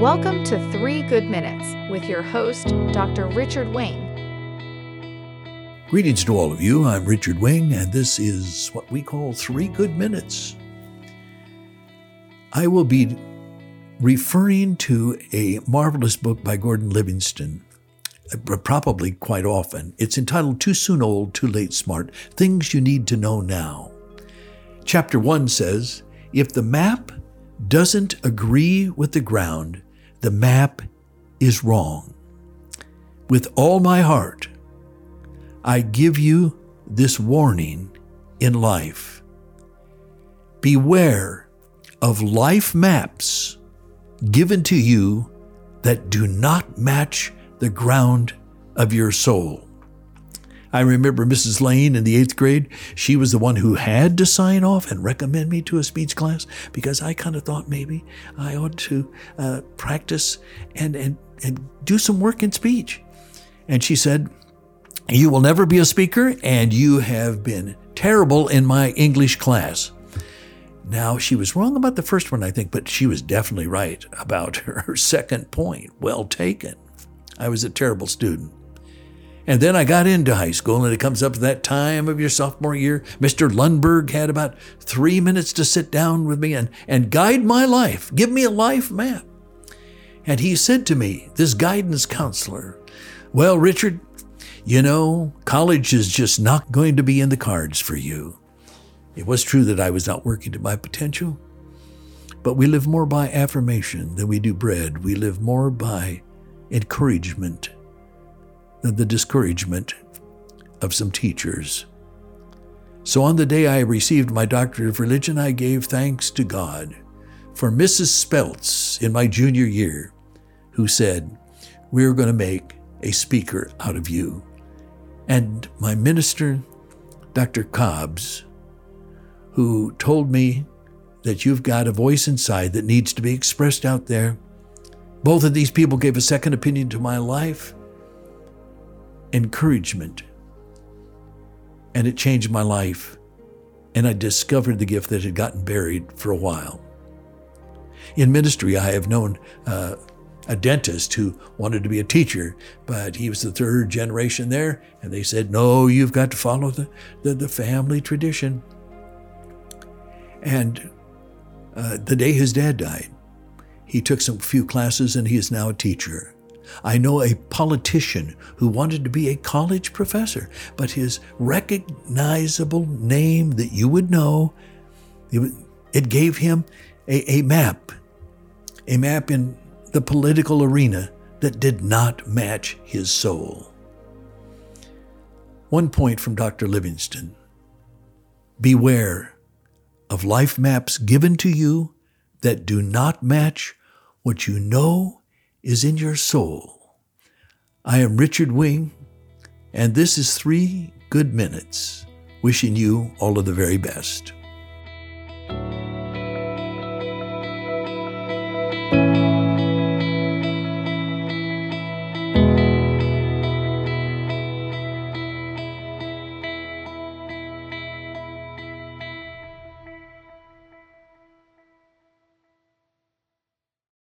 Welcome to 3 Good Minutes with your host, Dr. Richard Wing. Greetings to all of you. I'm Richard Wing, and this is what we call 3 Good Minutes. I will be referring to a marvelous book by Gordon Livingston, probably quite often. It's entitled Too Soon Old, Too Late Smart, Things You Need to Know Now. Chapter 1 says, if the map doesn't agree with the ground, the map is wrong. With all my heart, I give you this warning in life. Beware of life maps given to you that do not match the ground of your soul. I remember Mrs. Lane in the 8th grade. She was the one who had to sign off and recommend me to a speech class because I kind of thought maybe I ought to practice and do some work in speech. And she said, you will never be a speaker, and you have been terrible in my English class. Now, she was wrong about the first one, I think, but she was definitely right about her second point. Well taken. I was a terrible student. And then I got into high school, and it comes up to that time of your sophomore year. Mr. Lundberg had about 3 minutes to sit down with me and guide my life, give me a life map. And he said to me, this guidance counselor, well, Richard, you know, college is just not going to be in the cards for you. It was true that I was not working to my potential, but we live more by affirmation than we do bread. We live more by encouragement than the discouragement of some teachers. So on the day I received my doctorate of religion, I gave thanks to God for Mrs. Speltz in my junior year, who said, we're going to make a speaker out of you. And my minister, Dr. Cobbs, who told me that you've got a voice inside that needs to be expressed out there. Both of these people gave a second opinion to my life, encouragement, and it changed my life, and I discovered the gift that had gotten buried for a while. In ministry, I have known a dentist who wanted to be a teacher, but he was the 3rd generation there, and they said, no, you've got to follow the family tradition. And the day his dad died, he took some few classes, and he is now a teacher. I know a politician who wanted to be a college professor, but his recognizable name that you would know, it gave him a map in the political arena that did not match his soul. One point from Dr. Livingston: beware of life maps given to you that do not match what you know is in your soul. I am Richard Wing, and this is 3 Good Minutes, wishing you all of the very best.